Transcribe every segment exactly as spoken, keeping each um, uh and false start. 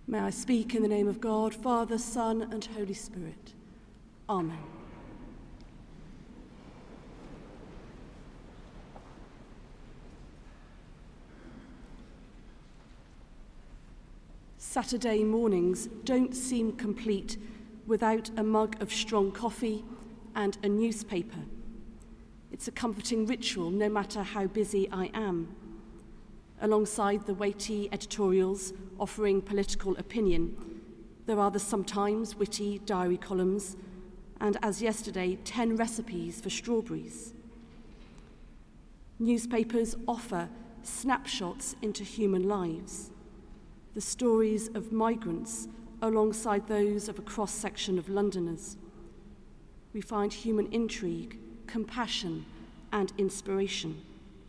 May I speak in the name of God, Father, Son, and Holy Spirit. Amen. Saturday mornings don't seem complete without a mug of strong coffee and a newspaper. It's a comforting ritual, no matter how busy I am. Alongside the weighty editorials offering political opinion, there are the sometimes witty diary columns, and as yesterday, ten recipes for strawberries. Newspapers offer snapshots into human lives, the stories of migrants alongside those of a cross-section of Londoners. We find human intrigue, compassion, and inspiration.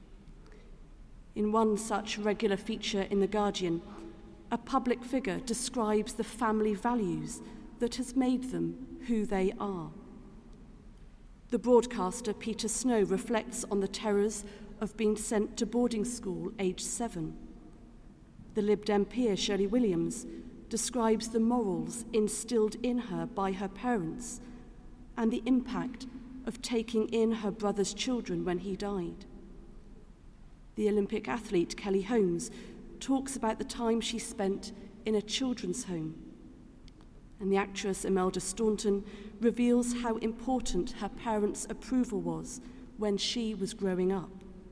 In one such regular feature in The Guardian, a public figure describes the family values that has made them who they are. The broadcaster Peter Snow reflects on the terrors of being sent to boarding school aged seven. The Lib Dem peer Shirley Williams describes the morals instilled in her by her parents and the impact of taking in her brother's children when he died. The Olympic athlete Kelly Holmes talks about the time she spent in a children's home. And the actress Imelda Staunton reveals how important her parents' approval was when she was growing up.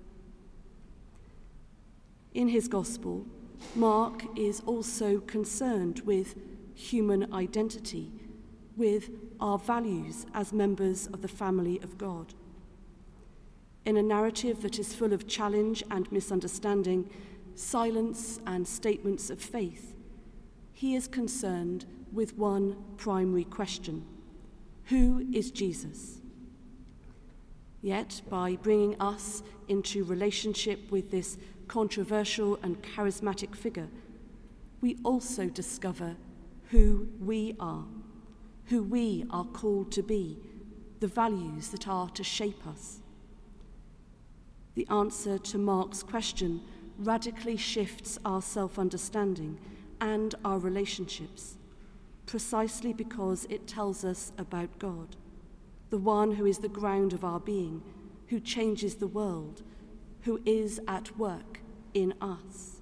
In his gospel, Mark is also concerned with human identity, with our values as members of the family of God. In a narrative that is full of challenge and misunderstanding, silence and statements of faith, he is concerned with one primary question: who is Jesus? Yet, by bringing us into relationship with this controversial and charismatic figure, we also discover who we are, who we are called to be, the values that are to shape us. The answer to Mark's question radically shifts our self-understanding and our relationships, precisely because it tells us about God, the one who is the ground of our being, who changes the world, who is at work in us.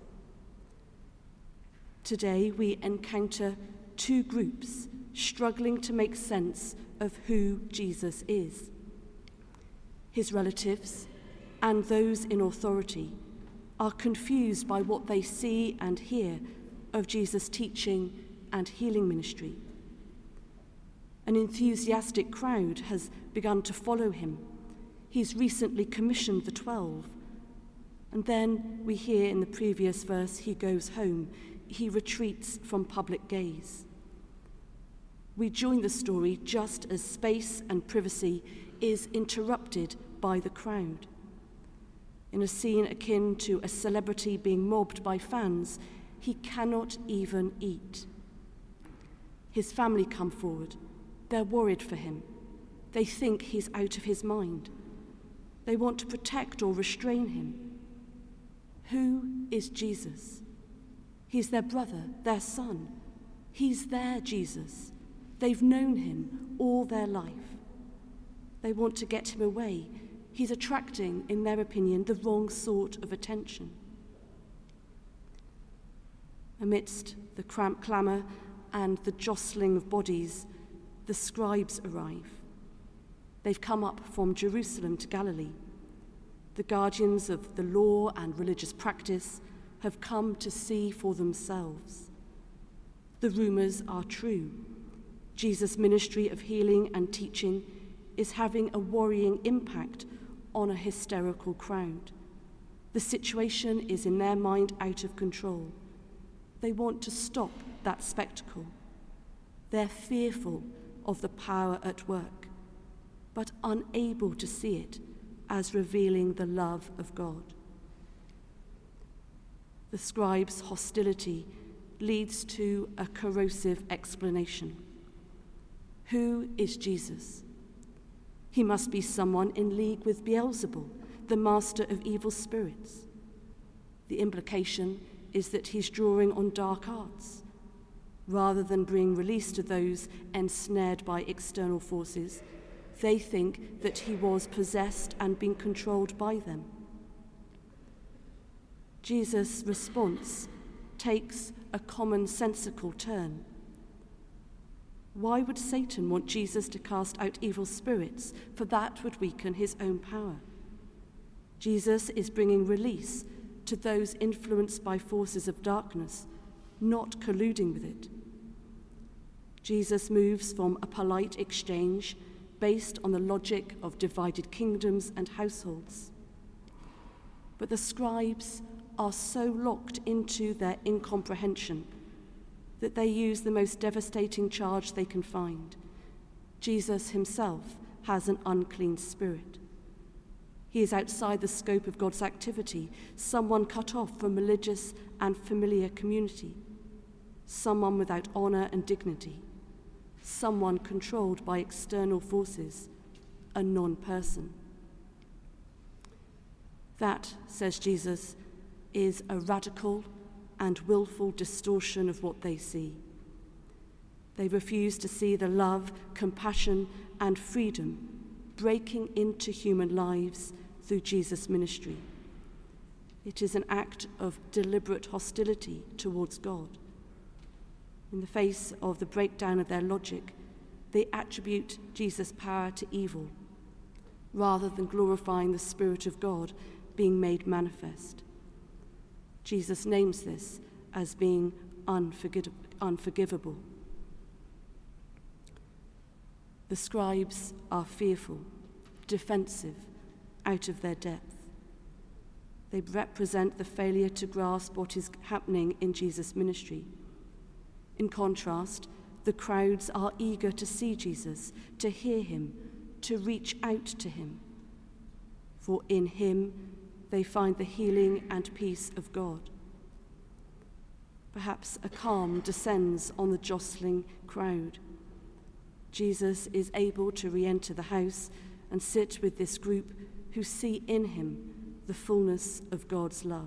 Today we encounter two groups struggling to make sense of who Jesus is. His relatives and those in authority are confused by what they see and hear of Jesus' teaching and healing ministry. An enthusiastic crowd has begun to follow him. He's recently commissioned the twelve. And then we hear in the previous verse, he goes home. He retreats from public gaze. We join the story just as space and privacy is interrupted by the crowd. In a scene akin to a celebrity being mobbed by fans, he cannot even eat. His family come forward. They're worried for him. They think he's out of his mind. They want to protect or restrain him. Who is Jesus? He's their brother, their son. He's their Jesus. They've known him all their life. They want to get him away. He's attracting, in their opinion, the wrong sort of attention. Amidst the cramp clamour and the jostling of bodies, the scribes arrive. They've come up from Jerusalem to Galilee. The guardians of the law and religious practice have come to see for themselves. The rumours are true. Jesus' ministry of healing and teaching is having a worrying impact on a hysterical crowd. The situation is in their mind out of control. They want to stop that spectacle. They're fearful of the power at work, but unable to see it as revealing the love of God. The scribes' hostility leads to a corrosive explanation. Who is Jesus? He must be someone in league with Beelzebul, the master of evil spirits. The implication is that he's drawing on dark arts. Rather than bring release to those ensnared by external forces, they think that he was possessed and being controlled by them. Jesus' response takes a commonsensical turn. Why would Satan want Jesus to cast out evil spirits? For that would weaken his own power. Jesus is bringing release to those influenced by forces of darkness, not colluding with it. Jesus moves from a polite exchange based on the logic of divided kingdoms and households. But the scribes are so locked into their incomprehension that they use the most devastating charge they can find. Jesus himself has an unclean spirit. He is outside the scope of God's activity, someone cut off from religious and familiar community, someone without honor and dignity, someone controlled by external forces, a non-person. That, says Jesus, is a radical and willful distortion of what they see. They refuse to see the love, compassion, and freedom breaking into human lives through Jesus' ministry. It is an act of deliberate hostility towards God. In the face of the breakdown of their logic, they attribute Jesus' power to evil, rather than glorifying the Spirit of God being made manifest. Jesus names this as being unforgiv- unforgivable. The scribes are fearful, defensive, out of their depth. They represent the failure to grasp what is happening in Jesus' ministry. In contrast, the crowds are eager to see Jesus, to hear him, to reach out to him. For in him they find the healing and peace of God. Perhaps a calm descends on the jostling crowd. Jesus is able to re-enter the house and sit with this group who see in him the fullness of God's love.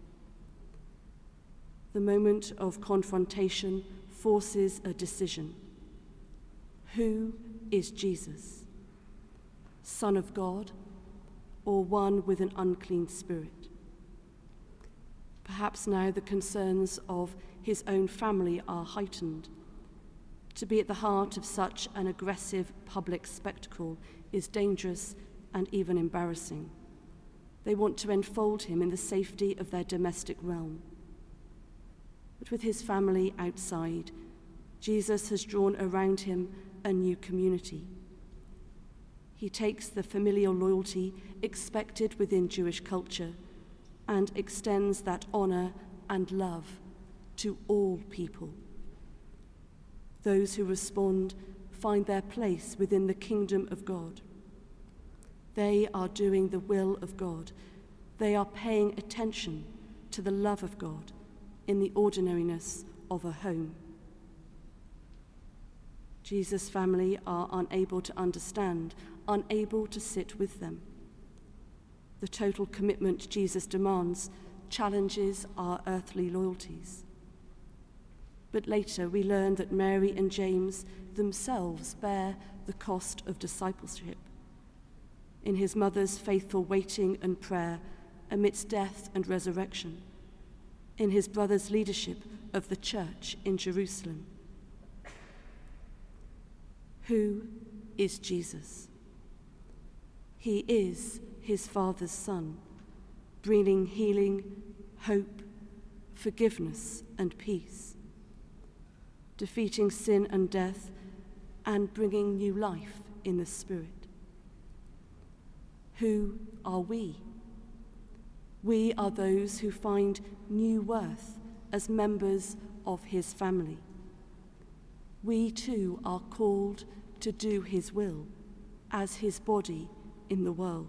The moment of confrontation forces a decision. Who is Jesus? Son of God, or one with an unclean spirit? Perhaps now the concerns of his own family are heightened. To be at the heart of such an aggressive public spectacle is dangerous and even embarrassing. They want to enfold him in the safety of their domestic realm. But with his family outside, Jesus has drawn around him a new community. He takes the familial loyalty expected within Jewish culture and extends that honor and love to all people. Those who respond find their place within the kingdom of God. They are doing the will of God. They are paying attention to the love of God in the ordinariness of a home. Jesus' family are unable to understand, unable to sit with them. The total commitment Jesus demands challenges our earthly loyalties. But later we learn that Mary and James themselves bear the cost of discipleship. In his mother's faithful waiting and prayer amidst death and resurrection, in his brother's leadership of the church in Jerusalem. Who is Jesus? He is his Father's Son, bringing healing, hope, forgiveness, and peace, defeating sin and death, and bringing new life in the Spirit. Who are we? We are those who find new worth as members of his family. We too are called to do his will as his body in the world.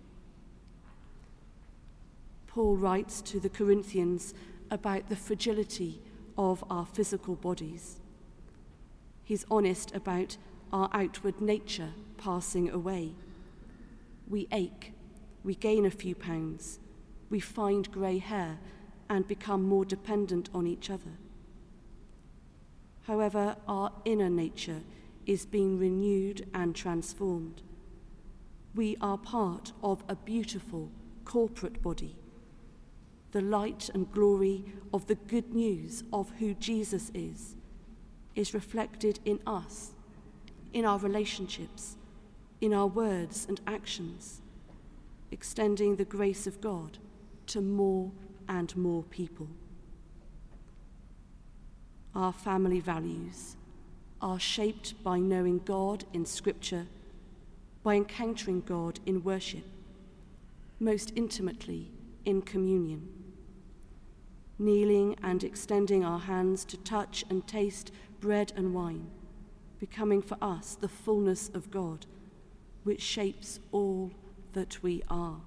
Paul writes to the Corinthians about the fragility of our physical bodies. He's honest about our outward nature passing away. We ache, we gain a few pounds, we find grey hair and become more dependent on each other. However, our inner nature is being renewed and transformed. We are part of a beautiful corporate body. The light and glory of the good news of who Jesus is is reflected in us, in our relationships, in our words and actions, extending the grace of God to more and more people. Our family values are shaped by knowing God in Scripture, by encountering God in worship, most intimately in communion, kneeling and extending our hands to touch and taste bread and wine, becoming for us the fullness of God, which shapes all that we are.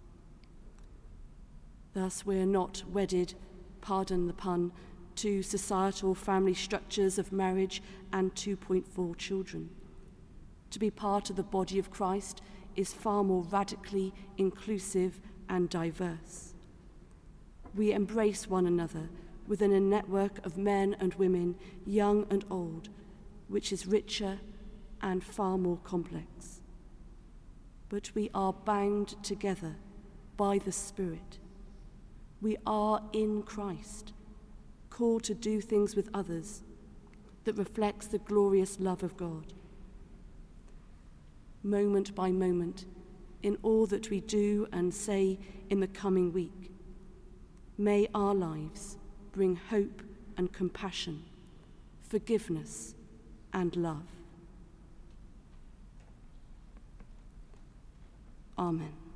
Thus, we are not wedded, pardon the pun, to societal family structures of marriage and two point four children. To be part of the body of Christ is far more radically inclusive and diverse. We embrace one another within a network of men and women, young and old, which is richer and far more complex. But we are bound together by the Spirit. We are in Christ, called to do things with others that reflects the glorious love of God. Moment by moment, in all that we do and say in the coming week, may our lives bring hope and compassion, forgiveness and love. Amen.